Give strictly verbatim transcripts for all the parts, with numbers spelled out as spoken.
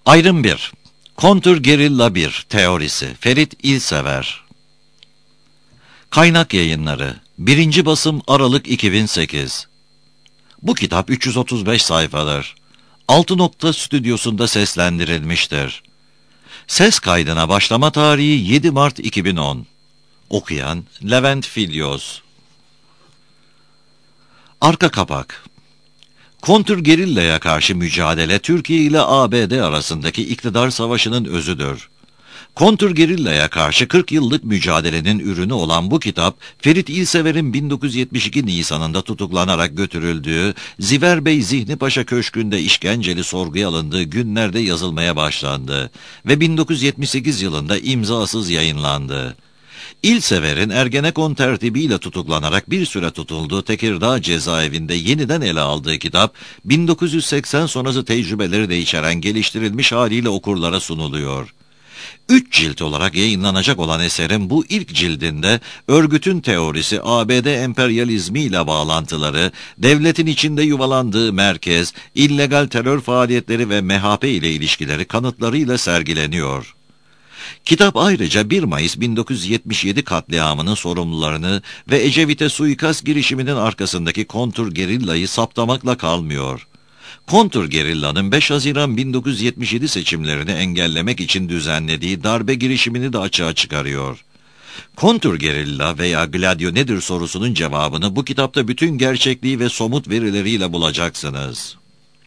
Ayrım bir. Kontrgerilla bir teorisi. Ferit İlsever. Kaynak Yayınları. birinci basım Aralık iki bin sekiz. Bu kitap üç yüz otuz beş sayfadır. Altı Nokta Stüdyosu'nda seslendirilmiştir. Ses kaydına başlama tarihi yedi Mart iki bin on. Okuyan Levent Filyoz. Arka kapak. Kontrgerillaya karşı mücadele Türkiye ile A B D arasındaki iktidar savaşının özüdür. Kontrgerillaya karşı kırk yıllık mücadelenin ürünü olan bu kitap, Ferit İlsever'in bin dokuz yüz yetmiş iki Nisan'ında tutuklanarak götürüldüğü Ziver Bey Zihni Paşa Köşkü'nde işkenceli sorguya alındığı günlerde yazılmaya başlandı ve bin dokuz yüz yetmiş sekiz yılında imzasız yayınlandı. İlsever'in Ergenekon tertibiyle tutuklanarak bir süre tutulduğu Tekirdağ cezaevinde yeniden ele aldığı kitap, bin dokuz yüz seksen sonrası tecrübeleri de içeren geliştirilmiş haliyle okurlara sunuluyor. Üç cilt olarak yayınlanacak olan eserin bu ilk cildinde örgütün teorisi, A B D emperyalizmi ile bağlantıları, devletin içinde yuvalandığı merkez, illegal terör faaliyetleri ve M H P ile ilişkileri kanıtlarıyla sergileniyor. Kitap ayrıca bir Mayıs bin dokuz yüz yetmiş yedi katliamının sorumlularını ve Ecevit'e suikast girişiminin arkasındaki kontrgerillayı saptamakla kalmıyor. Kontrgerillanın beş Haziran bin dokuz yüz yetmiş yedi seçimlerini engellemek için düzenlediği darbe girişimini de açığa çıkarıyor. Kontrgerilla veya Gladio nedir sorusunun cevabını bu kitapta bütün gerçekliği ve somut verileriyle bulacaksınız.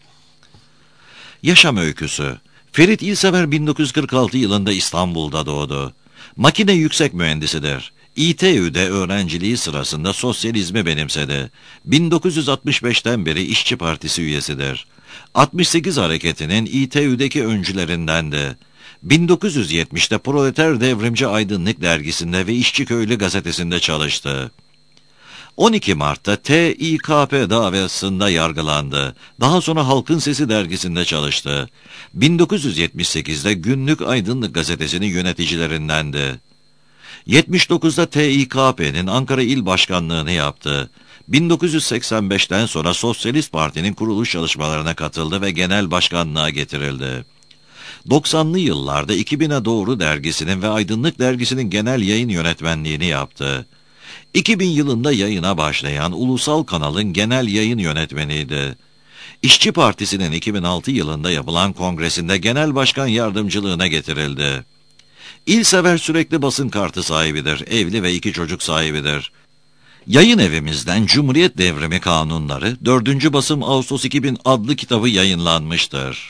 Yaşam öyküsü. Ferit İlsever bin dokuz yüz kırk altı yılında İstanbul'da doğdu. Makine yüksek mühendisidir. İ T Ü'de öğrenciliği sırasında sosyalizmi benimsedi. bin dokuz yüz altmış beşten beri İşçi Partisi üyesidir. altmış sekiz hareketinin İ T Ü'deki öncülerindendi. bin dokuz yüz yetmişte Proleter Devrimci Aydınlık dergisinde ve İşçi Köylü gazetesinde çalıştı. on iki Mart'ta T İ K P davasında yargılandı. Daha sonra Halkın Sesi dergisinde çalıştı. bin dokuz yüz yetmiş sekizde Günlük Aydınlık gazetesinin yöneticilerindendi. yetmiş dokuzda T İ K P'nin Ankara İl Başkanlığını yaptı. bin dokuz yüz seksen beşten sonra Sosyalist Parti'nin kuruluş çalışmalarına katıldı ve genel başkanlığa getirildi. doksanlı yıllarda iki bine Doğru dergisinin ve Aydınlık dergisinin genel yayın yönetmenliğini yaptı. iki bin yılında yayına başlayan Ulusal Kanal'ın genel yayın yönetmeniydi. İşçi Partisi'nin iki bin altı yılında yapılan kongresinde genel başkan yardımcılığına getirildi. İlsever sürekli basın kartı sahibidir, evli ve iki çocuk sahibidir. Yayın evimizden Cumhuriyet Devrimi Kanunları, dördüncü basım Ağustos iki bin adlı kitabı yayınlanmıştır.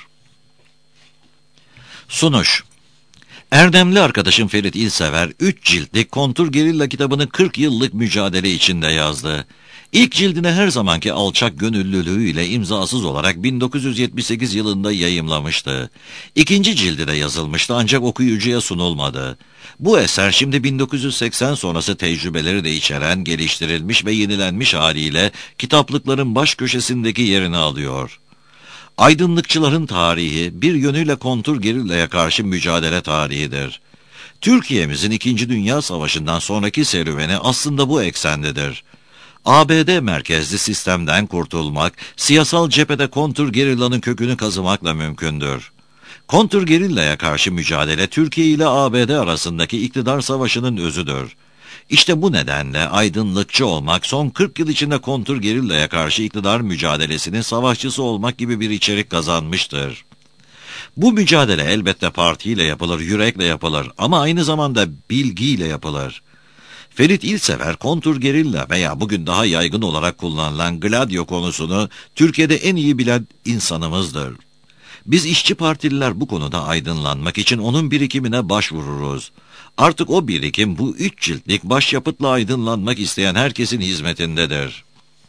Sunuş. Erdemli arkadaşım Ferit İlsever, üç ciltlik Kontrgerilla kitabını kırk yıllık mücadele içinde yazdı. İlk cildine her zamanki alçak gönüllülüğüyle imzasız olarak bin dokuz yüz yetmiş sekiz yılında yayımlamıştı. İkinci cildi de yazılmıştı ancak okuyucuya sunulmadı. Bu eser şimdi bin dokuz yüz seksen sonrası tecrübeleri de içeren, geliştirilmiş ve yenilenmiş haliyle kitaplıkların baş köşesindeki yerini alıyor. Aydınlıkçıların tarihi bir yönüyle kontrgerillaya karşı mücadele tarihidir. Türkiye'mizin İkinci Dünya Savaşı'ndan sonraki serüveni aslında bu eksendedir. A B D merkezli sistemden kurtulmak, siyasal cephede kontrgerillanın kökünü kazımakla mümkündür. Kontrgerillaya karşı mücadele Türkiye ile A B D arasındaki iktidar savaşının özüdür. İşte bu nedenle aydınlıkçı olmak, son kırk yıl içinde kontrgerillaya karşı iktidar mücadelesinin savaşçısı olmak gibi bir içerik kazanmıştır. Bu mücadele elbette partiyle yapılır, yürekle yapılır ama aynı zamanda bilgiyle yapılır. Ferit İlsever, kontrgerilla veya bugün daha yaygın olarak kullanılan Gladio konusunu Türkiye'de en iyi bilen insanımızdır. Biz işçi partililer bu konuda aydınlanmak için onun birikimine başvururuz. Artık o birikim bu üç ciltlik başyapıtla aydınlanmak isteyen herkesin hizmetindedir.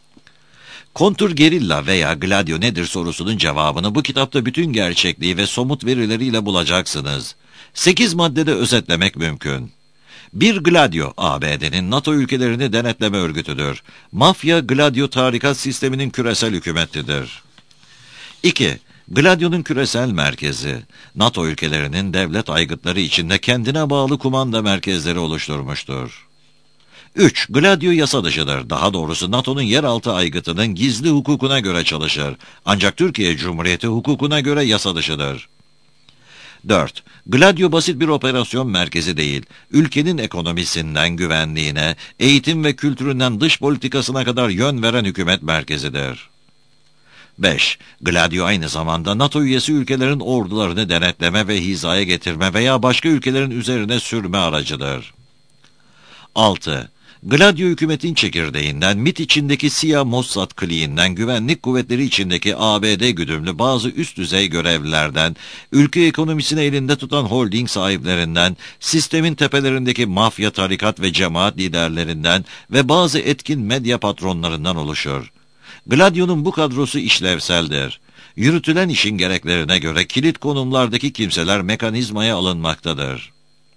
Kontrgerilla veya Gladio nedir sorusunun cevabını bu kitapta bütün gerçekliği ve somut verileriyle bulacaksınız. Sekiz maddede özetlemek mümkün. bir Gladio, A B D'nin NATO ülkelerini denetleme örgütüdür. Mafya, Gladio tarikat sisteminin küresel hükümetidir. iki Gladio'nun küresel merkezi, NATO ülkelerinin devlet aygıtları içinde kendine bağlı kumanda merkezleri oluşturmuştur. üç Gladio yasa dışıdır. Daha doğrusu NATO'nun yeraltı aygıtının gizli hukukuna göre çalışır. Ancak Türkiye Cumhuriyeti hukukuna göre yasa dışıdır. dört. Gladio basit bir operasyon merkezi değil, ülkenin ekonomisinden güvenliğine, eğitim ve kültüründen dış politikasına kadar yön veren hükümet merkezidir. beş. Gladio aynı zamanda NATO üyesi ülkelerin ordularını denetleme ve hizaya getirme veya başka ülkelerin üzerine sürme aracıdır. altı. Gladio hükümetin çekirdeğinden, MİT içindeki Siyah Mossad kliğinden, güvenlik kuvvetleri içindeki A B D güdümlü bazı üst düzey görevlilerden, ülke ekonomisini elinde tutan holding sahiplerinden, sistemin tepelerindeki mafya, tarikat ve cemaat liderlerinden ve bazı etkin medya patronlarından oluşur. Gladio'nun bu kadrosu işlevseldir. Yürütülen işin gereklerine göre kilit konumlardaki kimseler mekanizmaya alınmaktadır.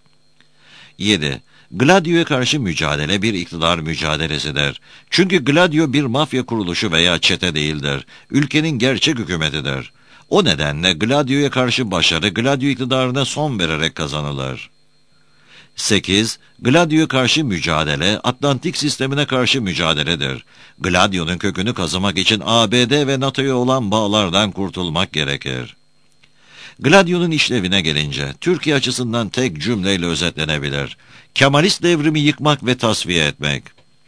yedi. Gladio'ya karşı mücadele bir iktidar mücadelesidir. Çünkü Gladio bir mafya kuruluşu veya çete değildir. Ülkenin gerçek hükümetidir. O nedenle Gladio'ya karşı başarı Gladio iktidarına son vererek kazanılır. sekiz. Gladio'ya karşı mücadele, Atlantik sistemine karşı mücadeledir. Gladio'nun kökünü kazımak için A B D ve NATO'ya olan bağlardan kurtulmak gerekir. Gladio'nun işlevine gelince, Türkiye açısından tek cümleyle özetlenebilir. Kemalist devrimi yıkmak ve tasfiye etmek.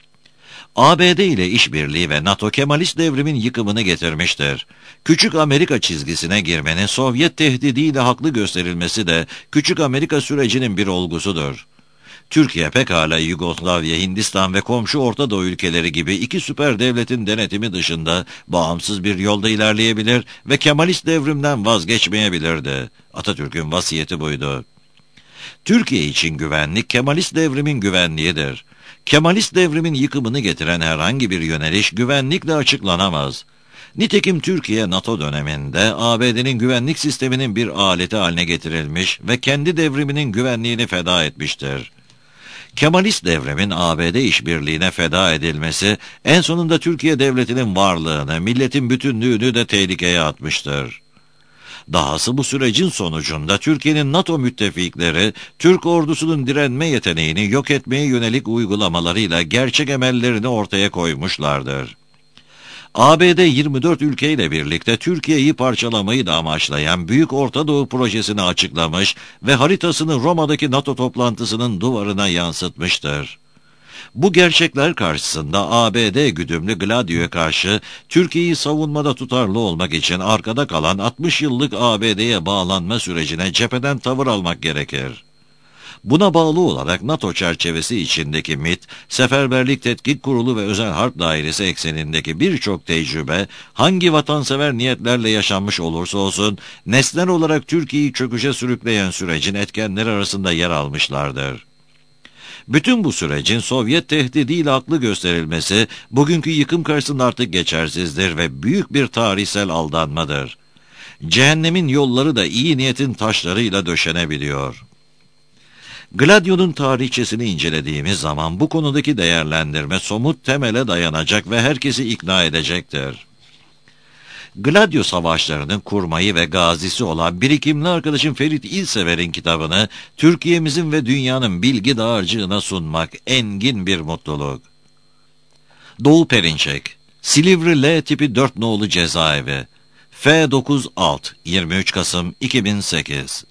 A B D ile işbirliği ve NATO Kemalist devrimin yıkımını getirmiştir. Küçük Amerika çizgisine girmenin Sovyet tehdidiyle haklı gösterilmesi de Küçük Amerika sürecinin bir olgusudur. Türkiye pekala Yugoslavya, Hindistan ve komşu Orta Doğu ülkeleri gibi iki süper devletin denetimi dışında bağımsız bir yolda ilerleyebilir ve Kemalist devrimden vazgeçmeyebilirdi. Atatürk'ün vasiyeti buydu. Türkiye için güvenlik Kemalist devrimin güvenliğidir. Kemalist devrimin yıkımını getiren herhangi bir yöneliş güvenlikle açıklanamaz. Nitekim Türkiye NATO döneminde A B D'nin güvenlik sisteminin bir aleti haline getirilmiş ve kendi devriminin güvenliğini feda etmiştir. Kemalist devrimin A B D işbirliğine feda edilmesi en sonunda Türkiye devletinin varlığını, milletin bütünlüğünü de tehlikeye atmıştır. Dahası bu sürecin sonucunda Türkiye'nin NATO müttefikleri, Türk ordusunun direnme yeteneğini yok etmeye yönelik uygulamalarıyla gerçek emellerini ortaya koymuşlardır. A B D yirmi dört ülkeyle birlikte Türkiye'yi parçalamayı da amaçlayan Büyük Orta Doğu projesini açıklamış ve haritasını Roma'daki NATO toplantısının duvarına yansıtmıştır. Bu gerçekler karşısında A B D güdümlü Gladio'ya karşı Türkiye'yi savunmada tutarlı olmak için arkada kalan altmış yıllık A B D'ye bağlanma sürecine cepheden tavır almak gerekir. Buna bağlı olarak NATO çerçevesi içindeki MİT, Seferberlik Tetkik Kurulu ve Özel Harp Dairesi eksenindeki birçok tecrübe, hangi vatansever niyetlerle yaşanmış olursa olsun, nesnel olarak Türkiye'yi çöküşe sürükleyen sürecin etkenleri arasında yer almışlardır. Bütün bu sürecin Sovyet tehdidiyle haklı gösterilmesi, bugünkü yıkım karşısında artık geçersizdir ve büyük bir tarihsel aldanmadır. Cehennemin yolları da iyi niyetin taşlarıyla döşenebiliyor. Gladio'nun tarihçesini incelediğimiz zaman bu konudaki değerlendirme somut temele dayanacak ve herkesi ikna edecektir. Gladio savaşlarının kurmayı ve gazisi olan birikimli arkadaşım Ferit İlsever'in kitabını Türkiye'mizin ve dünyanın bilgi dağarcığına sunmak engin bir mutluluk. Doğu Perinçek, Silivri L tipi dört nolu cezaevi, F dokuz alt, yirmi üç Kasım iki bin sekiz.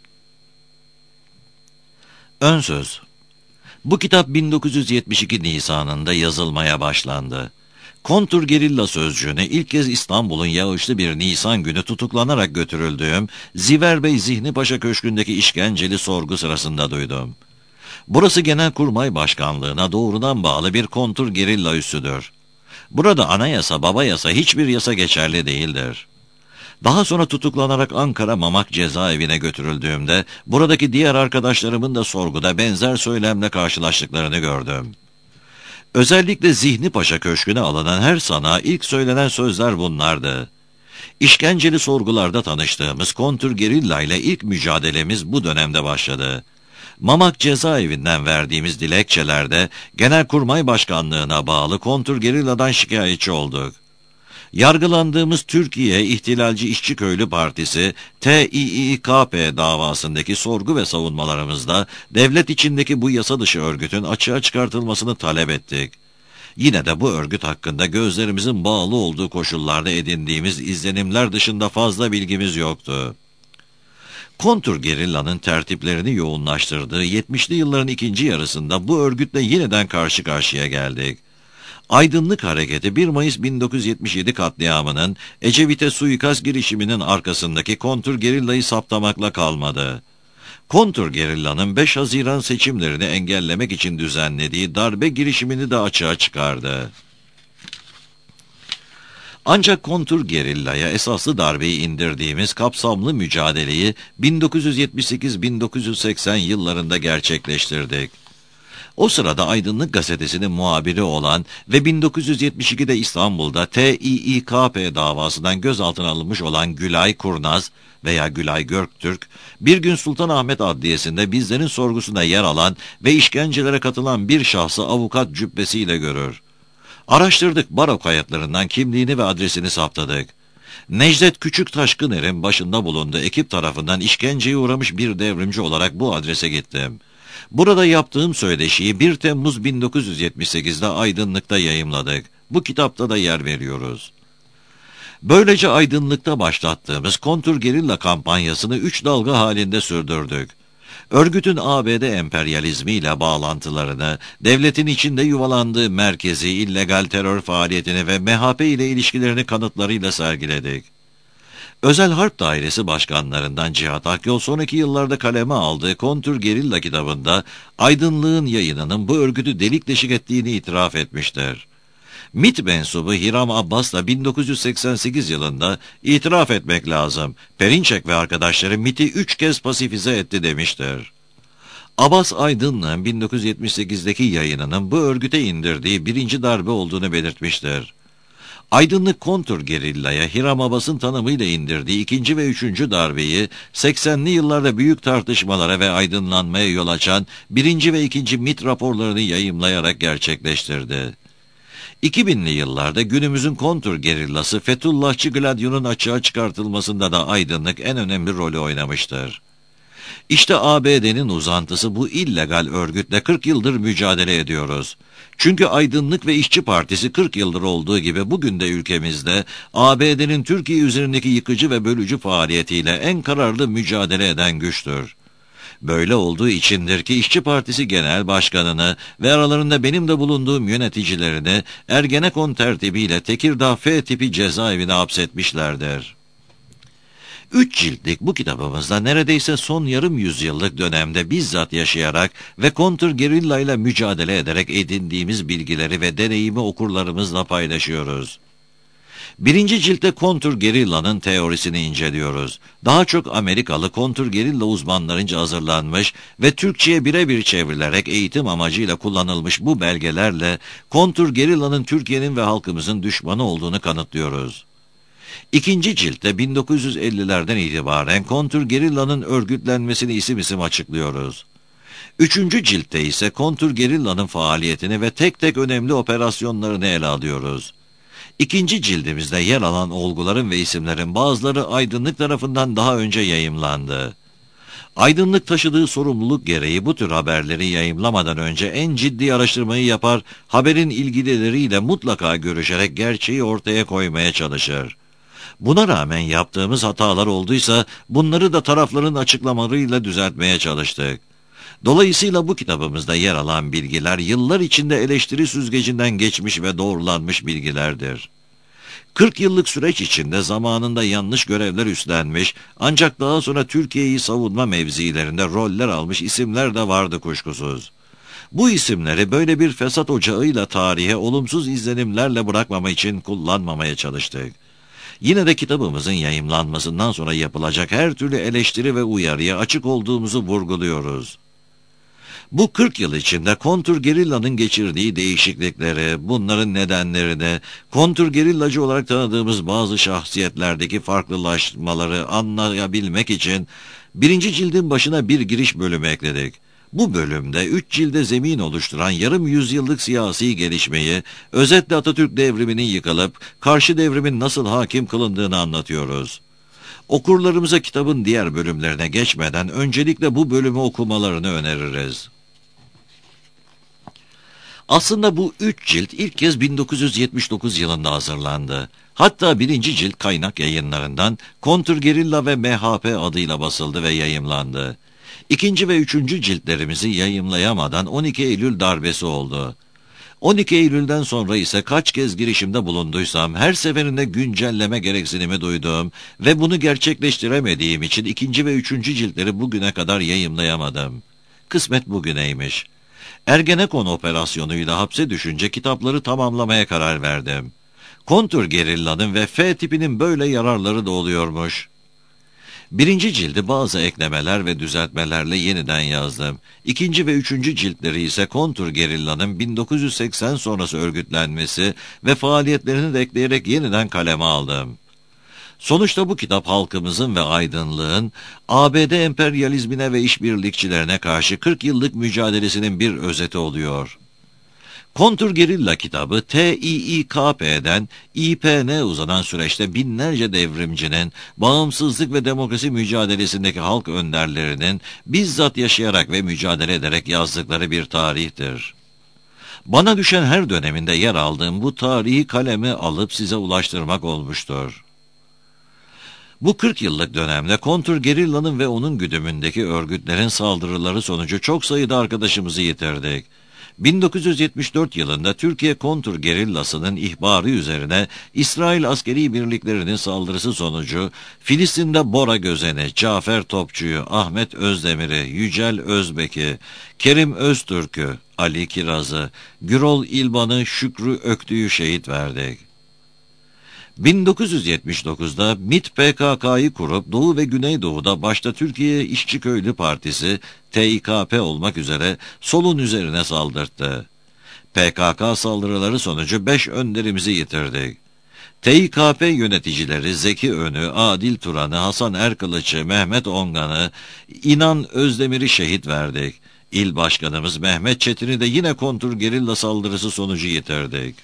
Ön söz. Bu kitap bin dokuz yüz yetmiş iki Nisan'ında yazılmaya başlandı. Kontrgerilla sözcüğünü ilk kez İstanbul'un yağışlı bir Nisan günü tutuklanarak götürüldüğüm Ziver Bey Zihni Paşa Köşkü'ndeki işkenceli sorgu sırasında duydum. Burası Genelkurmay Başkanlığı'na doğrudan bağlı bir kontrgerilla üssüdür. Burada anayasa, baba yasa, hiçbir yasa geçerli değildir. Daha sonra tutuklanarak Ankara Mamak cezaevine götürüldüğümde buradaki diğer arkadaşlarımın da sorguda benzer söylemle karşılaştıklarını gördüm. Özellikle Zihni Paşa Köşkü'ne alınan her sanığa ilk söylenen sözler bunlardı. İşkenceli sorgularda tanıştığımız kontrgerilla ile ilk mücadelemiz bu dönemde başladı. Mamak cezaevinden verdiğimiz dilekçelerde Genelkurmay Başkanlığı'na bağlı kontrgerilladan şikayetçi olduk. Yargılandığımız Türkiye İhtilalci İşçi Köylü Partisi T İ İ K P davasındaki sorgu ve savunmalarımızda devlet içindeki bu yasa dışı örgütün açığa çıkartılmasını talep ettik. Yine de bu örgüt hakkında gözlerimizin bağlı olduğu koşullarda edindiğimiz izlenimler dışında fazla bilgimiz yoktu. Kontrgerillanın tertiplerini yoğunlaştırdığı yetmişli yılların ikinci yarısında bu örgütle yeniden karşı karşıya geldik. Aydınlık Hareketi bir Mayıs bin dokuz yüz yetmiş yedi katliamının Ecevit'e suikast girişiminin arkasındaki kontrgerillayı saptamakla kalmadı. Kontrgerillanın beş Haziran seçimlerini engellemek için düzenlediği darbe girişimini de açığa çıkardı. Ancak kontrgerillaya esaslı darbeyi indirdiğimiz kapsamlı mücadeleyi bin dokuz yüz yetmiş sekiz bin dokuz yüz seksen yıllarında gerçekleştirdik. O sırada Aydınlık Gazetesi'nin muhabiri olan ve bin dokuz yüz yetmiş ikide İstanbul'da T İ İ K P davasından gözaltına alınmış olan Gülay Kurnaz veya Gülay Göktürk, bir gün Sultanahmet Adliyesi'nde bizlerin sorgusunda yer alan ve işkencelere katılan bir şahsı avukat cübbesiyle görür. Araştırdık, baro kayıtlarından kimliğini ve adresini saptadık. Necdet Küçüktaşkıner'in başında bulunduğu ekip tarafından işkenceye uğramış bir devrimci olarak bu adrese gittim. Burada yaptığım söyleşiyi bir Temmuz bin dokuz yüz yetmiş sekizde Aydınlık'ta yayımladık. Bu kitapta da yer veriyoruz. Böylece Aydınlık'ta başlattığımız kontrgerilla kampanyasını üç dalga halinde sürdürdük. Örgütün A B D emperyalizmiyle bağlantılarını, devletin içinde yuvalandığı merkezi illegal terör faaliyetini ve M H P ile ilişkilerini kanıtlarıyla sergiledik. Özel Harp Dairesi başkanlarından Cihat Akyol sonraki yıllarda kaleme aldığı Kontrgerilla kitabında Aydınlığın yayınının bu örgütü delik deşik ettiğini itiraf etmiştir. MİT mensubu Hiram Abbas da bin dokuz yüz seksen sekiz yılında itiraf etmek lazım, Perinçek ve arkadaşları MİT'i üç kez pasifize etti demiştir. Abbas Aydınlık'ın bin dokuz yüz yetmiş sekizdeki yayınının bu örgüte indirdiği birinci darbe olduğunu belirtmiştir. Aydınlık kontrgerillaya Hiram Abbas'ın tanımıyla indirdiği ikinci ve üçüncü darbeyi seksenli yıllarda büyük tartışmalara ve aydınlanmaya yol açan birinci ve ikinci MİT raporlarını yayımlayarak gerçekleştirdi. iki binli yıllarda günümüzün kontrgerillası Fethullahçı Gladyon'un açığa çıkartılmasında da Aydınlık en önemli rolü oynamıştır. İşte A B D'nin uzantısı bu illegal örgütle kırk yıldır mücadele ediyoruz. Çünkü Aydınlık ve İşçi Partisi kırk yıldır olduğu gibi bugün de ülkemizde A B D'nin Türkiye üzerindeki yıkıcı ve bölücü faaliyetiyle en kararlı mücadele eden güçtür. Böyle olduğu içindir ki İşçi Partisi Genel Başkanı'nı ve aralarında benim de bulunduğum yöneticilerini Ergenekon tertibiyle Tekirdağ F tipi cezaevine hapsetmişlerdir. Üç ciltlik bu kitabımızda neredeyse son yarım yüzyıllık dönemde bizzat yaşayarak ve kontrgerilla ile mücadele ederek edindiğimiz bilgileri ve deneyimi okurlarımızla paylaşıyoruz. Birinci ciltte kontrgerilla'nın teorisini inceliyoruz. Daha çok Amerikalı kontrgerilla uzmanlarınca hazırlanmış ve Türkçe'ye birebir çevrilerek eğitim amacıyla kullanılmış bu belgelerle kontrgerilla'nın Türkiye'nin ve halkımızın düşmanı olduğunu kanıtlıyoruz. İkinci ciltte bin dokuz yüz ellilerden itibaren kontrgerilla'nın örgütlenmesini isim isim açıklıyoruz. Üçüncü ciltte ise kontrgerilla'nın faaliyetini ve tek tek önemli operasyonlarını ele alıyoruz. İkinci cildimizde yer alan olguların ve isimlerin bazıları Aydınlık tarafından daha önce yayımlandı. Aydınlık taşıdığı sorumluluk gereği bu tür haberleri yayımlamadan önce en ciddi araştırmayı yapar, haberin ilgilileriyle mutlaka görüşerek gerçeği ortaya koymaya çalışır. Buna rağmen yaptığımız hatalar olduysa bunları da tarafların açıklamalarıyla düzeltmeye çalıştık. Dolayısıyla bu kitabımızda yer alan bilgiler yıllar içinde eleştiri süzgecinden geçmiş ve doğrulanmış bilgilerdir. kırk yıllık süreç içinde zamanında yanlış görevler üstlenmiş ancak daha sonra Türkiye'yi savunma mevzilerinde roller almış isimler de vardı kuşkusuz. Bu isimleri böyle bir fesat ocağıyla tarihe olumsuz izlenimlerle bırakmama için kullanmamaya çalıştık. Yine de kitabımızın yayımlanmasından sonra yapılacak her türlü eleştiri ve uyarıya açık olduğumuzu vurguluyoruz. Bu kırk yıl içinde kontrgerilla'nın geçirdiği değişiklikleri, bunların nedenlerini, kontrgerillacı olarak tanıdığımız bazı şahsiyetlerdeki farklılaşmaları anlayabilmek için birinci cildin başına bir giriş bölümü ekledik. Bu bölümde üç cilde zemin oluşturan yarım yüzyıllık siyasi gelişmeyi, özetle Atatürk devriminin yıkılıp karşı devrimin nasıl hakim kılındığını anlatıyoruz. Okurlarımıza kitabın diğer bölümlerine geçmeden öncelikle bu bölümü okumalarını öneririz. Aslında bu üç cilt ilk kez bin dokuz yüz yetmiş dokuz yılında hazırlandı. Hatta birinci cilt Kaynak Yayınlarından Kontrgerilla ve M H P adıyla basıldı ve yayımlandı. İkinci ve üçüncü ciltlerimizi yayımlayamadan on iki Eylül darbesi oldu. on iki Eylül'den sonra ise kaç kez girişimde bulunduysam her seferinde güncelleme gereksinimi duyduğum ve bunu gerçekleştiremediğim için ikinci ve üçüncü ciltleri bugüne kadar yayımlayamadım. Kısmet bugüneymiş. Ergenekon operasyonuyla hapse düşünce kitapları tamamlamaya karar verdim. Kontrgerillanın ve F tipinin böyle yararları da oluyormuş. Birinci cildi bazı eklemeler ve düzeltmelerle yeniden yazdım. İkinci ve üçüncü ciltleri ise Kontrgerillanın bin dokuz yüz seksen sonrası örgütlenmesi ve faaliyetlerini de ekleyerek yeniden kaleme aldım. Sonuçta bu kitap halkımızın ve aydınlığın A B D emperyalizmine ve işbirlikçilerine karşı kırk yıllık mücadelesinin bir özeti oluyor. Kontrgerilla kitabı T İ İ K P'den İ P N uzanan süreçte binlerce devrimcinin, bağımsızlık ve demokrasi mücadelesindeki halk önderlerinin bizzat yaşayarak ve mücadele ederek yazdıkları bir tarihtir. Bana düşen her döneminde yer aldığım bu tarihi kalemi alıp size ulaştırmak olmuştur. Bu kırk yıllık dönemde Kontrgerilla'nın ve onun güdümündeki örgütlerin saldırıları sonucu çok sayıda arkadaşımızı yitirdik. bin dokuz yüz yetmiş dört yılında Türkiye Kontrgerillası'nın ihbarı üzerine İsrail askeri birliklerinin saldırısı sonucu Filistin'de Bora Gözen'i, Cafer Topçu'yu, Ahmet Özdemir'i, Yücel Özbek'i, Kerim Öztürk'ü, Ali Kiraz'ı, Gürol İlban'ı, Şükrü Öktü'yü şehit verdik. bin dokuz yüz yetmiş dokuzda MİT P K K'yı kurup Doğu ve Güneydoğu'da başta Türkiye İşçi Köylü Partisi, T İ K P olmak üzere solun üzerine saldırttı. P K K saldırıları sonucu beş önderimizi yitirdik. T İ K P yöneticileri Zeki Önü, Adil Turan'ı, Hasan Erkılıç'ı, Mehmet Ongan'ı, İnan Özdemir'i şehit verdik. İl Başkanımız Mehmet Çetin'i de yine kontrgerilla saldırısı sonucu yitirdik.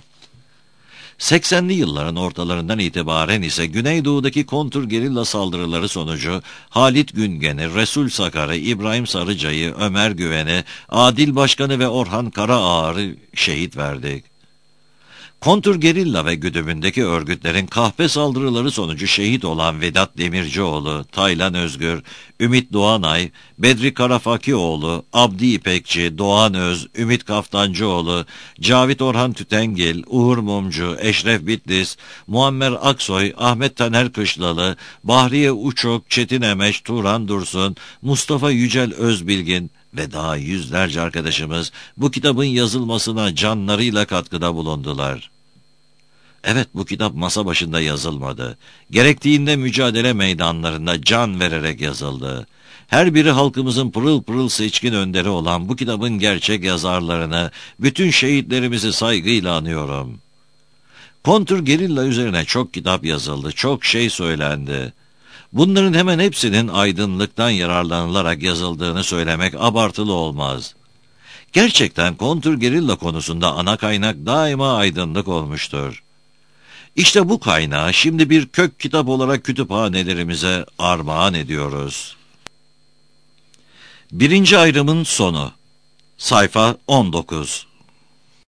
seksenli yılların ortalarından itibaren ise Güneydoğu'daki kontrgerilla saldırıları sonucu Halit Güngen'i, Resul Sakar'ı, İbrahim Sarıca'yı, Ömer Güven'i, Adil Başkan'ı ve Orhan Karaağar'ı şehit verdik. Kontrgerilla ve güdümündeki örgütlerin kahpe saldırıları sonucu şehit olan Vedat Demircioğlu, Taylan Özgür, Ümit Doğanay, Bedri Karafakioğlu, Abdi İpekçi, Doğan Öz, Ümit Kaftancıoğlu, Cavit Orhan Tütengil, Uğur Mumcu, Eşref Bitlis, Muammer Aksoy, Ahmet Taner Kışlalı, Bahriye Uçok, Çetin Emeş, Turan Dursun, Mustafa Yücel Özbilgin ve daha yüzlerce arkadaşımız bu kitabın yazılmasına canlarıyla katkıda bulundular. Evet, bu kitap masa başında yazılmadı. Gerektiğinde mücadele meydanlarında can vererek yazıldı. Her biri halkımızın pırıl pırıl seçkin önderi olan bu kitabın gerçek yazarlarını, bütün şehitlerimizi saygıyla anıyorum. Kontrgerilla üzerine çok kitap yazıldı, çok şey söylendi. Bunların hemen hepsinin aydınlıktan yararlanılarak yazıldığını söylemek abartılı olmaz. Gerçekten kontrgerilla konusunda ana kaynak daima aydınlık olmuştur. İşte bu kaynağı şimdi bir kök kitap olarak kütüphanelerimize armağan ediyoruz. Birinci ayrımın sonu. Sayfa on dokuz.